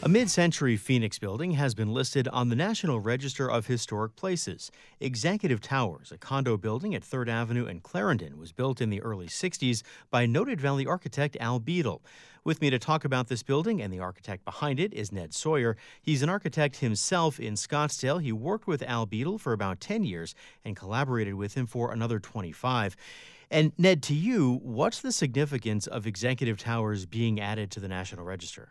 A mid century Phoenix building has been listed on the National Register of Historic Places. Executive Towers, a condo building at 3rd Avenue and Clarendon, was built in the early 60s by noted Valley architect Al Beadle. With me to talk about this building and the architect behind it is Ned Sawyer. He's an architect himself in Scottsdale. He worked with Al Beadle for about 10 years and collaborated with him for another 25. And Ned, to you, what's the significance of Executive Towers being added to the National Register?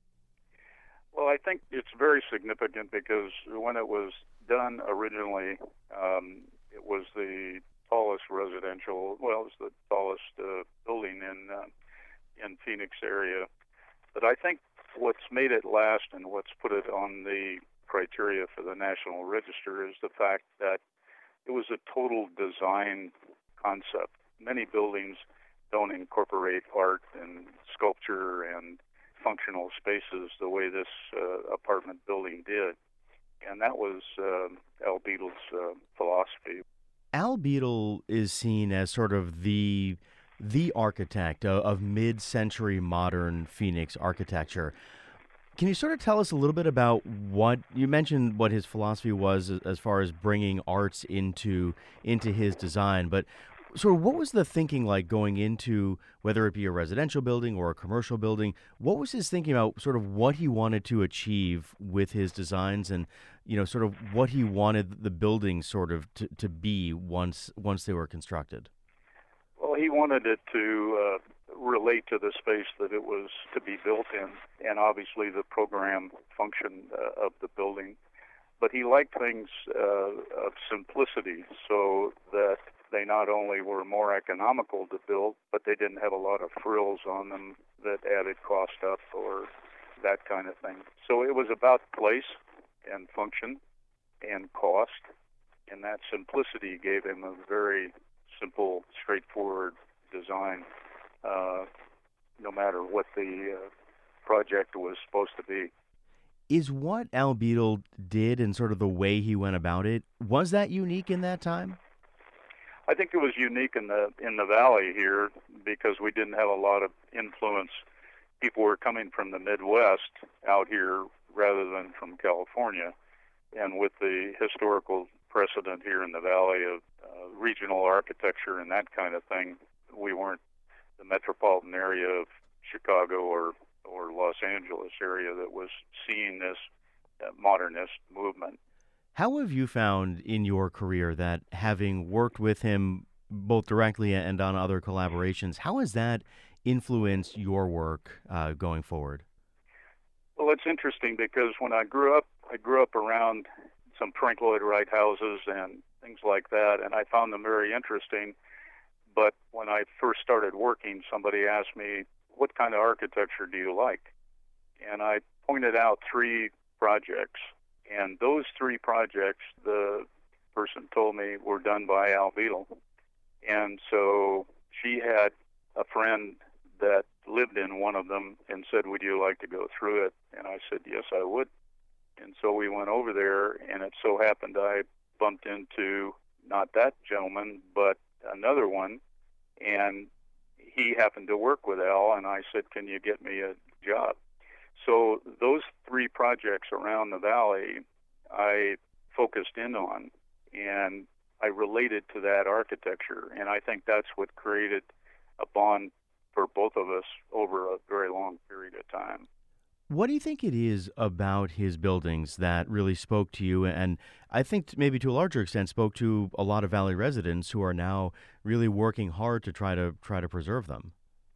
Well, I think it's very significant because when it was done originally, it was the tallest residential, well, it was the tallest building in Phoenix area. But I think what's made it last and what's put it on the criteria for the National Register is the fact that it was a total design concept. Many buildings don't incorporate art and sculpture and functional spaces the way this apartment building did. And that was Al Beadle's philosophy. Al Beadle is seen as sort of the architect of mid-century modern Phoenix architecture. Can you sort of tell us a little bit about what you mentioned, what his philosophy was as far as bringing arts into his design, but sort of what was the thinking like going into whether it be a residential building or a commercial building? What was his thinking about sort of what he wanted to achieve with his designs and, sort of what he wanted the buildings sort of to be once they were constructed? Well, he wanted it to relate to the space that it was to be built in, and obviously the program function of the building. But he liked things of simplicity, so that they not only were more economical to build, but they didn't have a lot of frills on them that added cost up or that kind of thing. So it was about place and function and cost, and that simplicity gave him a very simple, straightforward design, no matter what the project was supposed to be. Is what Al Beadle did and sort of the way he went about it, was that unique in that time? I think it was unique in the valley here because we didn't have a lot of influence. People were coming from the Midwest out here rather than from California, and with the historical precedent here in the valley of regional architecture and that kind of thing, we weren't the metropolitan area of Chicago or Los Angeles area that was seeing this modernist movement. How have you found in your career that having worked with him both directly and on other collaborations, how has that influenced your work going forward? Well, it's interesting because when I grew up around some Frank Lloyd Wright houses and things like that, and I found them very interesting. But when I first started working, somebody asked me, "What kind of architecture do you like?" And I pointed out 3 projects. And those 3 projects, the person told me, were done by Al Beadle. And so she had a friend that lived in one of them and said, "Would you like to go through it?" And I said, "Yes, I would." And so we went over there, and it so happened I bumped into not that gentleman, but another one. And he happened to work with Al, and I said, "Can you get me a job?" So those 3 projects around the valley I focused in on, and I related to that architecture, and I think that's what created a bond for both of us over a very long period of time. What do you think it is about his buildings that really spoke to you, and I think maybe to a larger extent spoke to a lot of Valley residents who are now really working hard to try to preserve them?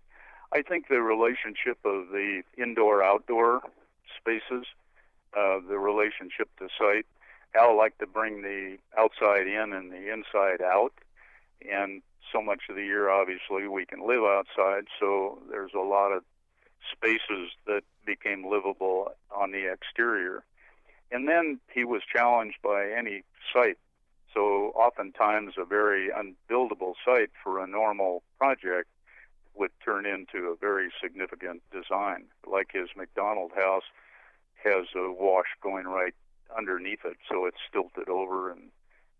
I think the relationship of the indoor-outdoor spaces, the relationship to site. Al liked to bring the outside in and the inside out, and so much of the year, obviously, we can live outside, so there's a lot of spaces that became livable on the exterior. And then he was challenged by any site. So oftentimes a very unbuildable site for a normal project would turn into a very significant design. Like his McDonald house has a wash going right underneath it, so it's stilted over, and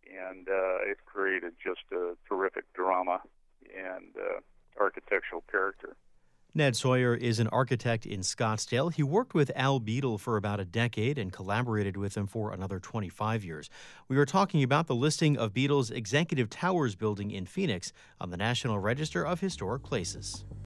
it created just a terrific drama and architectural character. Ned Sawyer is an architect in Scottsdale. He worked with Al Beadle for about a decade and collaborated with him for another 25 years. We were talking about the listing of Beadle's Executive Towers building in Phoenix on the National Register of Historic Places.